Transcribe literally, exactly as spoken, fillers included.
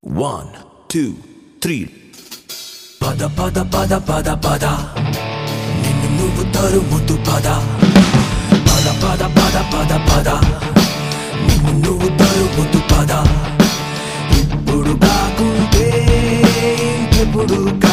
One, two, three. Pada pada pada pada pada. Ninnu nuvu tarumutu pada. Pada pada pada pada pada. Ninnu nuvu tarumutu pada. Ippudu kaakunte inkepudu